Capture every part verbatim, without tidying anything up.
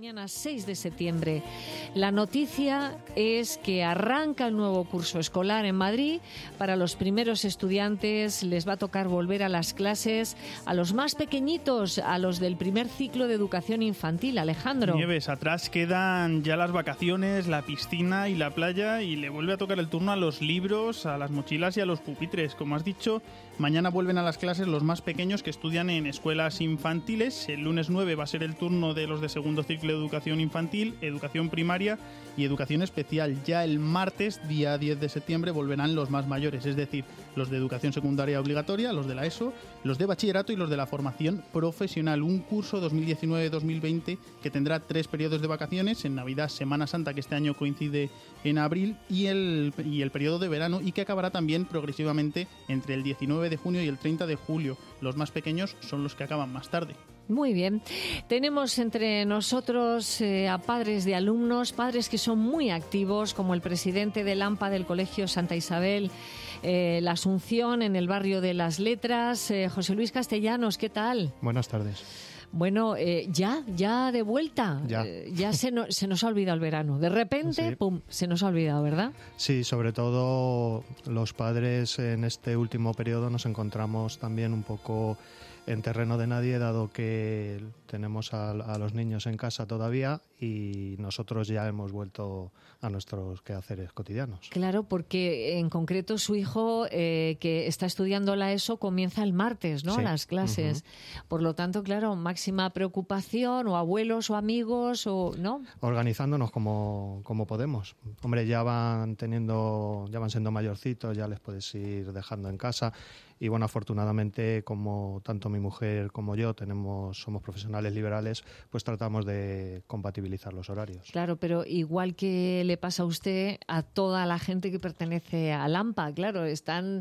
mañana seis de septiembre. La noticia es que arranca el nuevo curso escolar en Madrid. Para los primeros estudiantes les va a tocar volver a las clases, a los más pequeñitos, a los del primer ciclo de educación infantil. Alejandro. Nieves, atrás quedan ya las vacaciones, la piscina y la playa, y le vuelve a tocar el turno a los libros, a las mochilas y a los pupitres. Como has dicho, mañana vuelven a las clases los más pequeños que estudian en escuelas infantiles. El lunes nueve va a ser el turno de los de segundo ciclo de educación infantil, educación primaria y educación especial. Ya el martes, día diez de septiembre, volverán los más mayores, es decir, los de educación secundaria obligatoria, los de la ESO, los de bachillerato y los de la formación profesional. Un curso dos mil diecinueve dos mil veinte que tendrá tres periodos de vacaciones, en Navidad, Semana Santa, que este año coincide en abril, y el, y el periodo de verano, y que acabará también progresivamente entre el diecinueve de junio y el treinta de julio. Los más pequeños son los que acaban más tarde. Muy bien. Tenemos entre nosotros eh, a padres de alumnos, padres que son muy activos, como el presidente del AMPA del Colegio Santa Isabel, eh, La Asunción, en el barrio de Las Letras. Eh, José Luis Castellanos, ¿qué tal? Buenas tardes. Bueno, eh, ya, ya de vuelta. Ya, eh, ya se, no, se nos ha olvidado el verano. De repente, sí. pum, se nos ha olvidado, ¿verdad? Sí, sobre todo los padres en este último periodo nos encontramos también un poco en terreno de nadie, dado que tenemos a, a los niños en casa todavía y nosotros ya hemos vuelto a nuestros quehaceres cotidianos. Claro, porque en concreto su hijo, eh, que está estudiando la ESO, comienza el martes, ¿no? Sí. Las clases. Uh-huh. Por lo tanto, claro, máxima preocupación, o abuelos o amigos, o ¿no? Organizándonos como, como podemos. Hombre, ya van teniendo, ya van siendo mayorcitos, ya les puedes ir dejando en casa. Y bueno, afortunadamente, como tanto mi mujer como yo tenemos, somos profesionales liberales, pues tratamos de compatibilizar los horarios. Claro, pero igual que le pasa a usted, a toda la gente que pertenece al AMPA, claro, están mm.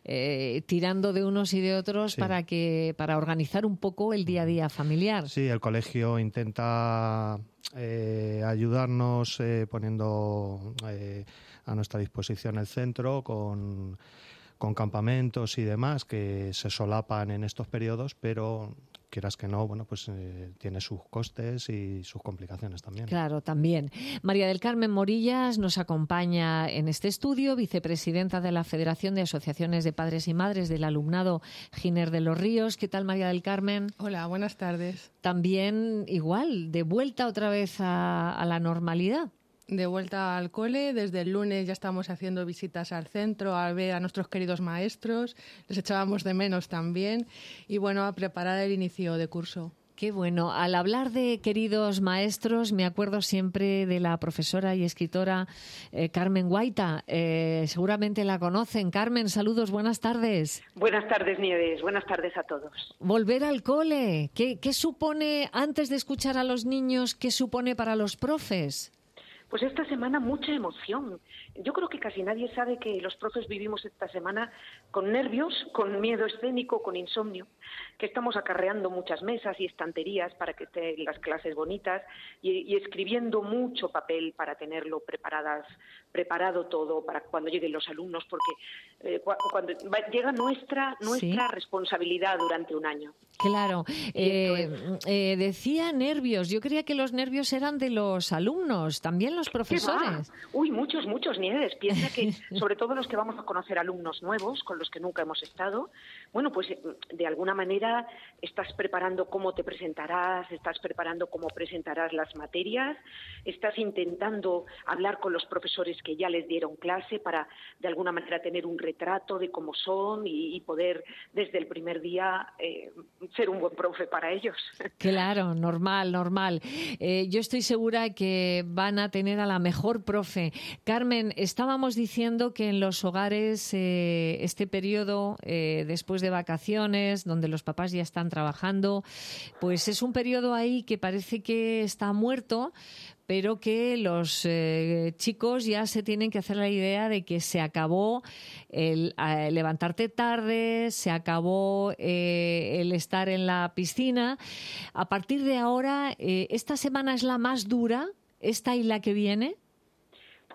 eh, tirando de unos y de otros sí. para que para organizar un poco el día a día familiar. Sí, el colegio intenta eh, ayudarnos eh, poniendo eh, a nuestra disposición el centro con con campamentos y demás que se solapan en estos periodos, pero quieras que no, bueno, pues eh, tiene sus costes y sus complicaciones también. Claro, también. María del Carmen Morillas nos acompaña en este estudio, vicepresidenta de la Federación de Asociaciones de Padres y Madres del Alumnado Giner de los Ríos. ¿Qué tal, María del Carmen? Hola, buenas tardes. También igual, de vuelta otra vez a, a la normalidad. De vuelta al cole, desde el lunes ya estamos haciendo visitas al centro, a ver a nuestros queridos maestros, les echábamos de menos también, y bueno, a preparar el inicio de curso. Qué bueno. Al hablar de queridos maestros, me acuerdo siempre de la profesora y escritora eh, Carmen Guaita. Eh, seguramente la conocen. Carmen, saludos, buenas tardes. Buenas tardes, Nieves. Buenas tardes a todos. Volver al cole. ¿Qué, qué supone, antes de escuchar a los niños, qué supone para los profes? Pues esta semana mucha emoción. Yo creo que casi nadie sabe que los profes vivimos esta semana con nervios, con miedo escénico, con insomnio, que estamos acarreando muchas mesas y estanterías para que estén las clases bonitas y, y escribiendo mucho papel para tenerlo preparadas, preparado todo para cuando lleguen los alumnos, porque eh, cuando va, llega nuestra nuestra ¿Sí? responsabilidad durante un año. Claro. Eh, eh, decía nervios. Yo creía que los nervios eran de los alumnos, también los profesores. Uy, muchos, muchos, Nieves. Piensa que, sobre todo los que vamos a conocer alumnos nuevos, con los que nunca hemos estado, bueno, pues de alguna manera estás preparando cómo te presentarás, estás preparando cómo presentarás las materias, estás intentando hablar con los profesores que ya les dieron clase para, de alguna manera, tener un retrato de cómo son y, y poder, desde el primer día, eh, ser un buen profe para ellos. Claro, normal, normal. Eh, yo estoy segura que van a tener a la mejor profe. Carmen, estábamos diciendo que en los hogares eh, este periodo, eh, después de vacaciones, donde los papás ya están trabajando, pues es un periodo ahí que parece que está muerto, pero que los eh, chicos ya se tienen que hacer la idea de que se acabó el eh, levantarte tarde, se acabó eh, el estar en la piscina. A partir de ahora, eh, ¿esta semana es la más dura, esta y la que viene?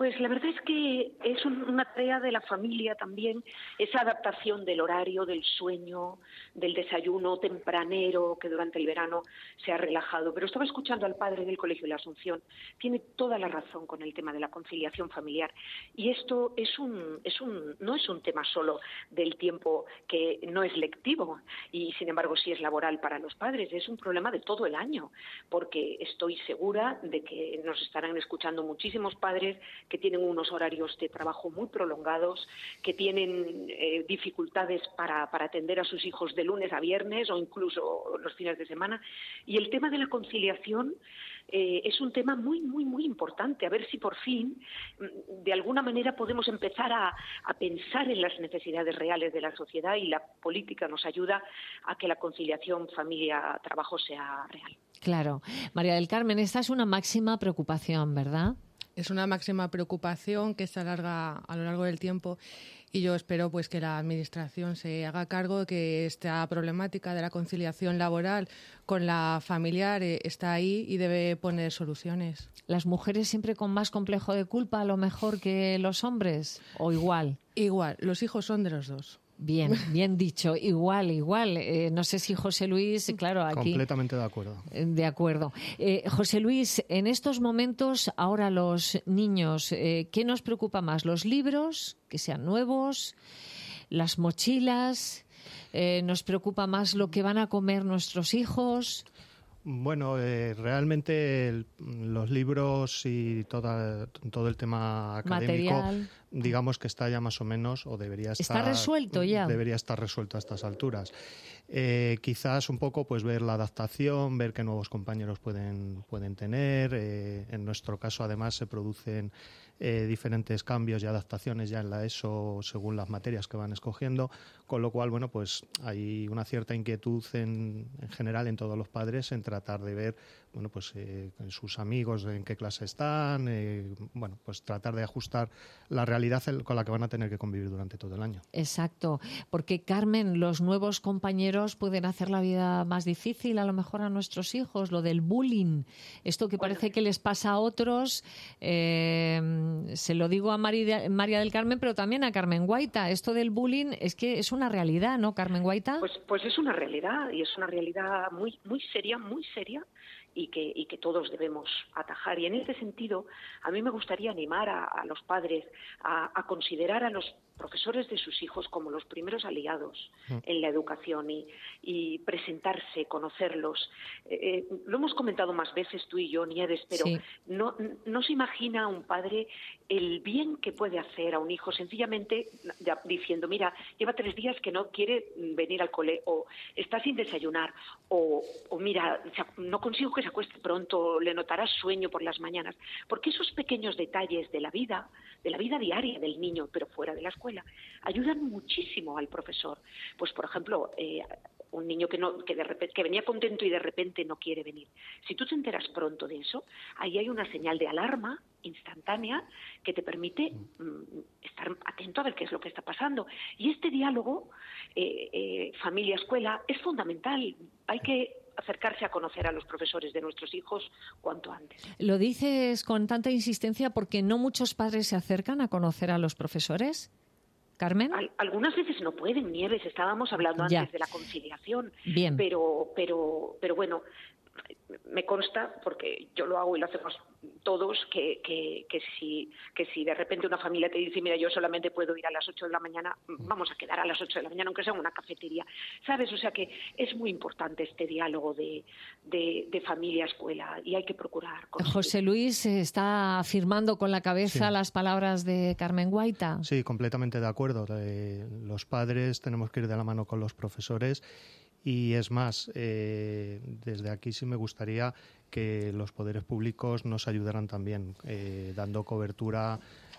Pues la verdad es que es un, una tarea de la familia también, esa adaptación del horario, del sueño, del desayuno tempranero que durante el verano se ha relajado. Pero estaba escuchando al padre del Colegio de la Asunción, tiene toda la razón con el tema de la conciliación familiar. Y esto es un, es un, no es un tema solo del tiempo que no es lectivo y sin embargo sí es laboral para los padres, es un problema de todo el año, porque estoy segura de que nos estarán escuchando muchísimos padres que tienen unos horarios de trabajo muy prolongados, que tienen eh, dificultades para, para atender a sus hijos de lunes a viernes o incluso los fines de semana. Y el tema de la conciliación eh, es un tema muy, muy, muy importante. A ver si por fin, de alguna manera, podemos empezar a, a pensar en las necesidades reales de la sociedad y la política nos ayuda a que la conciliación familia-trabajo sea real. Claro. María del Carmen, esta es una máxima preocupación, ¿verdad? Es una máxima preocupación que se alarga a lo largo del tiempo y yo espero pues que la Administración se haga cargo de que esta problemática de la conciliación laboral con la familiar eh, está ahí y debe poner soluciones. ¿Las mujeres siempre con más complejo de culpa a lo mejor que los hombres o igual? Igual, los hijos son de los dos. Bien, bien dicho. Igual, igual. Eh, no sé si José Luis, claro, aquí... Completamente de acuerdo. De acuerdo. Eh, José Luis, en estos momentos, ahora los niños, eh, ¿qué nos preocupa más? ¿Los libros, que sean nuevos? ¿Las mochilas? Eh, ¿Nos preocupa más lo que van a comer nuestros hijos? Bueno, eh, realmente el, los libros y toda, todo el tema académico, material, digamos que está ya más o menos, o debería estar... ¿Está resuelto ya? Debería estar resuelto a estas alturas. Eh, quizás un poco pues ver la adaptación, ver qué nuevos compañeros pueden, pueden tener. Eh, en nuestro caso, además, se producen eh, diferentes cambios y adaptaciones ya en la ESO según las materias que van escogiendo, con lo cual, bueno, pues hay una cierta inquietud en, en general en todos los padres en tratar de ver, bueno, pues eh, sus amigos en qué clase están, eh, bueno, pues tratar de ajustar la realidad con la que van a tener que convivir durante todo el año. Exacto, porque Carmen, los nuevos compañeros pueden hacer la vida más difícil a lo mejor a nuestros hijos, lo del bullying, esto que parece que les pasa a otros, eh, se lo digo a María, María del Carmen, pero también a Carmen Guaita, esto del bullying es que es una realidad, ¿no, Carmen Guaita? Pues, pues es una realidad y es una realidad muy, muy seria, muy seria. Y que, y que todos debemos atajar. Y en este sentido, a mí me gustaría animar a, a los padres a, a considerar a los profesores de sus hijos como los primeros aliados mm. en la educación y, y presentarse, conocerlos. Eh, lo hemos comentado más veces tú y yo, Nieves, pero sí. no, no se imagina un padre el bien que puede hacer a un hijo sencillamente ya, diciendo, mira, lleva tres días que no quiere venir al cole, o está sin desayunar, o, o mira, no consigo que se acueste pronto, le notarás sueño por las mañanas, porque esos pequeños detalles de la vida, de la vida diaria del niño, pero fuera de la escuela, ayudan muchísimo al profesor. Pues, por ejemplo, eh, un niño que no que de repente que venía contento y de repente no quiere venir. Si tú te enteras pronto de eso, ahí hay una señal de alarma instantánea que te permite mm, estar atento a ver qué es lo que está pasando. Y este diálogo eh, eh, familia-escuela es fundamental. Hay que acercarse a conocer a los profesores de nuestros hijos cuanto antes. ¿Lo dices con tanta insistencia porque no muchos padres se acercan a conocer a los profesores? ¿Carmen? Al, algunas veces no pueden, Nieves, estábamos hablando antes ya. de la conciliación. Bien. Pero, pero, pero bueno, me consta, porque yo lo hago y lo hacemos todos, que, que, que, si, que si de repente una familia te dice, mira, yo solamente puedo ir a las ocho de la mañana, vamos a quedar a las ocho de la mañana, aunque sea en una cafetería, ¿sabes? O sea que es muy importante este diálogo de, de, de familia-escuela y hay que procurar. Conseguir. José Luis está afirmando con la cabeza sí. las palabras de Carmen Guaita. Sí, completamente de acuerdo. Eh, los padres tenemos que ir de la mano con los profesores. Y es más, eh, desde aquí sí me gustaría que los poderes públicos nos ayudaran también, eh, dando cobertura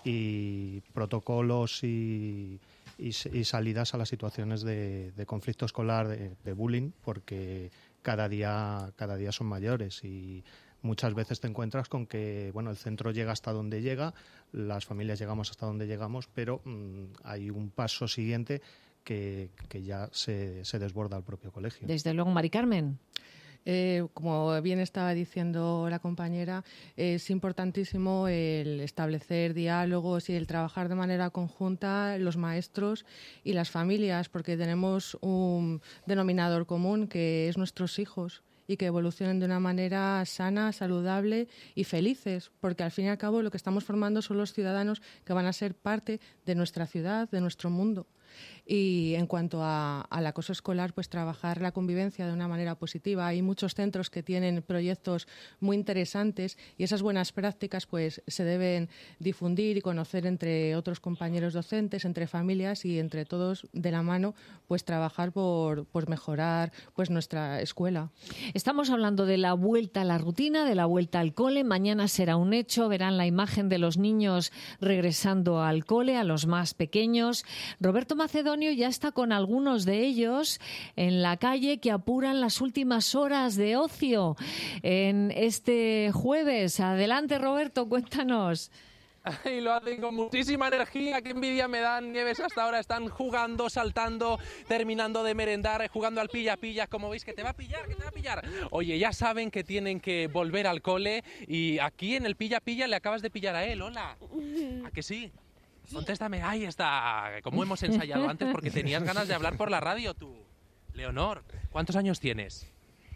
y protocolos y, y, y salidas a las situaciones de, de conflicto escolar, de, de bullying, porque cada día, cada día son mayores y muchas veces te encuentras con que bueno, el centro llega hasta donde llega, las familias llegamos hasta donde llegamos, pero mmm, hay un paso siguiente Que, que ya se, se desborda al propio colegio. Desde luego, Mari Carmen. Eh, como bien estaba diciendo la compañera, es importantísimo el establecer diálogos y el trabajar de manera conjunta los maestros y las familias, porque tenemos un denominador común que es nuestros hijos, y que evolucionen de una manera sana, saludable y felices, porque al fin y al cabo lo que estamos formando son los ciudadanos que van a ser parte de nuestra ciudad, de nuestro mundo. Y en cuanto a, al acoso escolar, pues trabajar la convivencia de una manera positiva. Hay muchos centros que tienen proyectos muy interesantes y esas buenas prácticas pues se deben difundir y conocer entre otros compañeros docentes, entre familias y entre todos de la mano, pues trabajar por, por mejorar pues nuestra escuela. Estamos hablando de la vuelta a la rutina, de la vuelta al cole. Mañana será un hecho, verán la imagen de los niños regresando al cole, a los más pequeños. Roberto Macedonio ya está con algunos de ellos en la calle que apuran las últimas horas de ocio en este jueves. Adelante, Roberto, cuéntanos. Y lo hacen con muchísima energía, qué envidia me dan. Nieves hasta ahora están jugando, saltando, terminando de merendar, jugando al pilla-pilla, como veis, que te va a pillar, que te va a pillar. Oye, ya saben que tienen que volver al cole y aquí en el pilla-pilla le acabas de pillar a él, hola. ¿A que sí? Contéstame, ahí está, como hemos ensayado antes, porque tenías ganas de hablar por la radio tú. Leonor, ¿cuántos años tienes?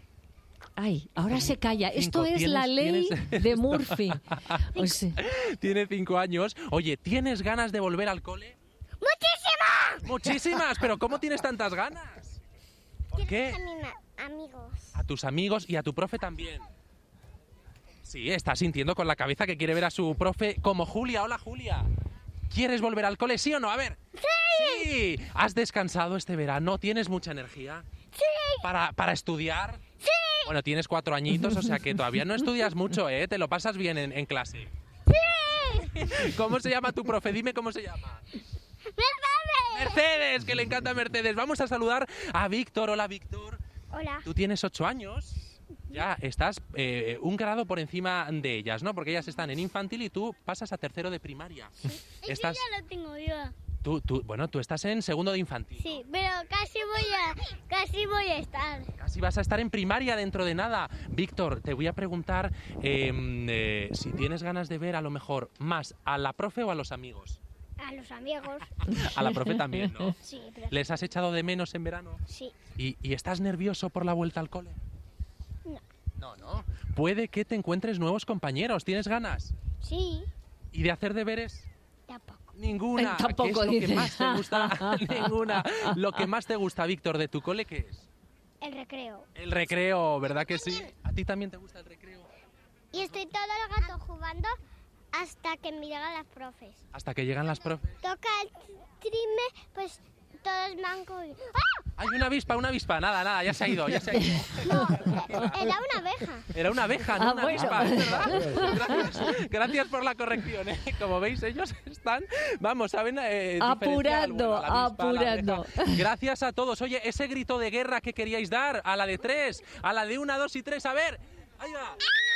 Ay, ahora se calla. Cinco. Esto es ¿Tienes, la ley tienes... de Murphy. O sea... Tiene cinco años. Oye, ¿tienes ganas de volver al cole? ¡Muchísimas! Muchísimas, pero ¿cómo tienes tantas ganas? ¿Por qué? A mis amigos. A tus amigos y a tu profe también. Sí, está sintiendo con la cabeza que quiere ver a su profe como Julia. Hola, Julia. ¿Quieres volver al cole, sí o no? A ver. ¡Sí! Sí. ¿Has descansado este verano? ¿Tienes mucha energía? ¡Sí! ¿Para, para estudiar? ¡Sí! Bueno, tienes cuatro añitos, o sea que todavía no estudias mucho, ¿eh? Te lo pasas bien en, en clase. ¡Sí! ¿Cómo se llama tu profe? Dime cómo se llama. ¡Mercedes! Mercedes, que le encanta Mercedes. Vamos a saludar a Víctor. Hola, Víctor. Hola. Tú tienes ocho años. Ya estás eh, un grado por encima de ellas, ¿no? Porque ellas están en infantil y tú pasas a tercero de primaria. Sí. Estás... Eso ya lo tengo yo. Tú, tú, bueno, tú estás en segundo de infantil. Sí, pero casi voy a, casi voy a estar. Casi vas a estar en primaria dentro de nada. Víctor, te voy a preguntar eh, eh, si tienes ganas de ver a lo mejor más a la profe o a los amigos. A los amigos. A la profe también, ¿no? Sí, pero... ¿Les has echado de menos en verano? Sí. ¿Y, y estás nervioso por la vuelta al cole? No. No, no. Puede que te encuentres nuevos compañeros. ¿Tienes ganas? Sí. ¿Y de hacer deberes? Tampoco. Ninguna. Tampoco, ¿Qué es lo dice. que más te gusta? Ninguna. Lo que más te gusta, Víctor, de tu cole, ¿qué es? El recreo. El recreo, ¿verdad que sí? ¿A ti también te gusta el recreo? Y estoy todo el rato jugando hasta que me llegan las profes. Hasta que llegan las profes. Toca el trime, pues todos me han cogido. ¡Ah! Hay una avispa, una avispa. Nada, nada, ya se ha ido, ya se ha ido. No, era una abeja. Era una abeja, no Ah, una bueno. avispa, ¿es verdad? Gracias, gracias por la corrección, ¿eh? Como veis, ellos están, vamos, saben eh, diferenciar, Apurando, bueno, la avispa, la apurando. abeja. Gracias a todos. Oye, ese grito de guerra que queríais dar, a la de tres, a la de una, dos y tres, a ver. Ahí va.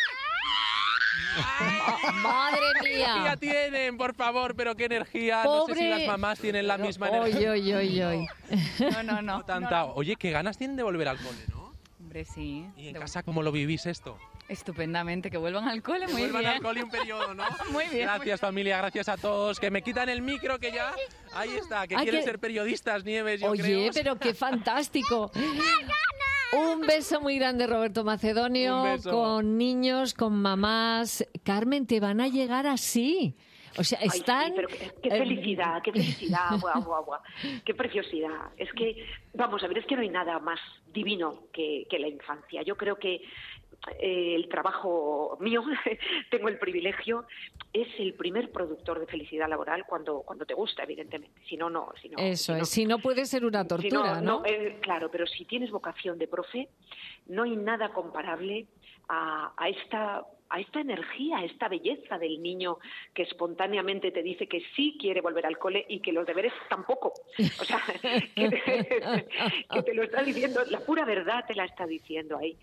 Oh, madre ¡Qué mía. energía tienen, por favor! Pero qué energía. No sé si Pobre- las mamás tienen la misma Oy, energía. oy, oy, oy. No, no, no. No tanta. Oye, qué ganas tienen de volver al cole, ¿no? Hombre, sí. ¿Y en De- casa cómo lo vivís esto? Estupendamente, que vuelvan al cole, Que muy vuelvan bien. al cole un periodo, ¿no? Muy bien, Gracias, familia, gracias a todos. Que me quitan el micro, que ya... Ahí está, que Ah, quieren que- ser periodistas, Nieves, yo Oye, creo. pero qué fantástico. Un beso muy grande, Roberto Macedonio, Un beso. con niños, con mamás. Carmen, te van a llegar así. O sea, Ay, están... sí, pero qué, qué eh, felicidad, qué felicidad, guau, guau, guau. Qué preciosidad. Es que, vamos a ver, es que no hay nada más divino que, que la infancia. Yo creo que eh, el trabajo mío, tengo el privilegio, es el primer productor de felicidad laboral cuando, cuando te gusta, evidentemente. Si no, no. Si no Eso si no- es, si no puede ser una si tortura, ¿no? eh, claro, pero si tienes vocación de profe, no hay nada comparable a, a esta a esta energía, a esta belleza del niño que espontáneamente te dice que sí quiere volver al cole y que los deberes tampoco. O sea, que te, que te lo está diciendo, la pura verdad te la está diciendo ahí.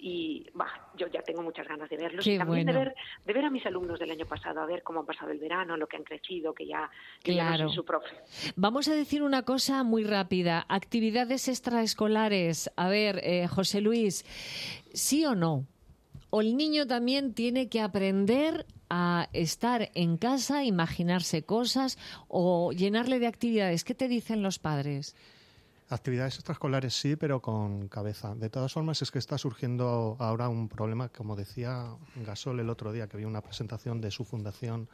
Y bah, yo ya tengo muchas ganas de verlos. Qué y también bueno. de ver de ver a mis alumnos del año pasado, a ver cómo han pasado el verano, lo que han crecido, que ya, que ya no Claro. soy su profe. Vamos a decir una cosa muy rápida. Actividades extraescolares. A ver, eh, José Luis, ¿sí o no? ¿O el niño también tiene que aprender a estar en casa, imaginarse cosas o llenarle de actividades? ¿Qué te dicen los padres? Actividades extraescolares sí, pero con cabeza. De todas formas, es que está surgiendo ahora un problema, como decía Gasol el otro día, que había una presentación de su fundación.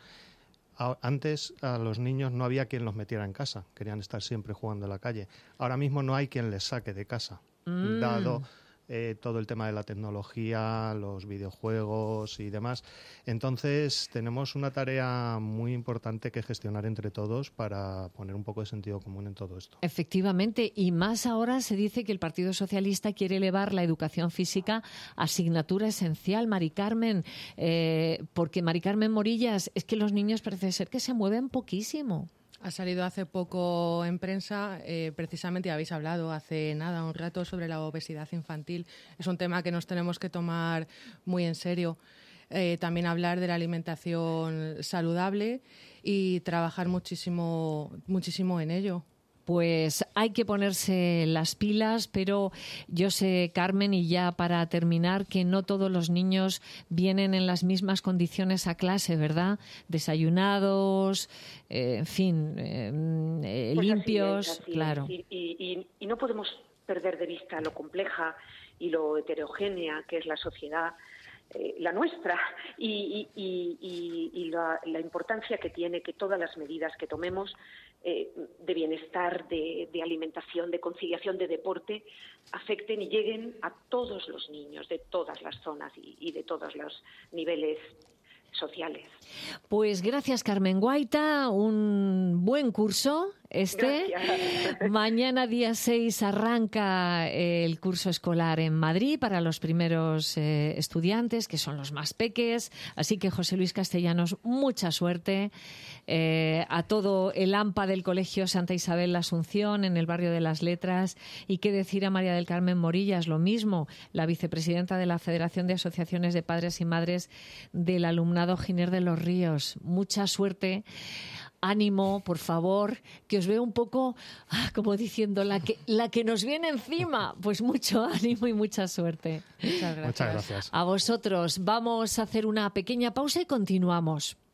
A- Antes a los niños no había quien los metiera en casa, querían estar siempre jugando en la calle. Ahora mismo no hay quien les saque de casa, Mm. dado eh, todo el tema de la tecnología, los videojuegos y demás. Entonces tenemos una tarea muy importante que gestionar entre todos para poner un poco de sentido común en todo esto. Efectivamente, y más ahora se dice que el Partido Socialista quiere elevar la educación física a asignatura esencial, Mari Carmen, eh, porque Mari Carmen Morillas, es que los niños parece ser que se mueven poquísimo. Ha salido hace poco en prensa, eh, precisamente habéis hablado hace nada, un rato, sobre la obesidad infantil. Es un tema que nos tenemos que tomar muy en serio. Eh, también hablar de la alimentación saludable y trabajar muchísimo, muchísimo en ello. Pues hay que ponerse las pilas, pero yo sé, Carmen, y ya para terminar, que no todos los niños vienen en las mismas condiciones a clase, ¿verdad? Desayunados, eh, en fin, eh, eh, Pues así limpios, es, así claro. es. Y, y- y- y no podemos perder de vista lo compleja y lo heterogénea que es la sociedad, eh, la nuestra, y, y- y- y- y la, la importancia que tiene que todas las medidas que tomemos eh, de bienestar, de, de alimentación, de conciliación, de deporte, afecten y lleguen a todos los niños de todas las zonas y, y de todos los niveles sociales. Pues gracias, Carmen Guaita, un buen curso este. Gracias. Mañana, día seis, arranca el curso escolar en Madrid para los primeros eh, estudiantes, que son los más peques. Así que, José Luis Castellanos, mucha suerte. Eh, a todo el A M P A del Colegio Santa Isabel la Asunción, en el barrio de las Letras. Y qué decir a María del Carmen Morillas, lo mismo, la vicepresidenta de la Federación de Asociaciones de Padres y Madres del Alumnado Giner de los Ríos. Mucha suerte. Ánimo, por favor, que os veo un poco, ah, como diciendo, la que, la que nos viene encima. Pues mucho ánimo y mucha suerte. Muchas gracias. Muchas gracias. A vosotros. Vamos a hacer una pequeña pausa y continuamos.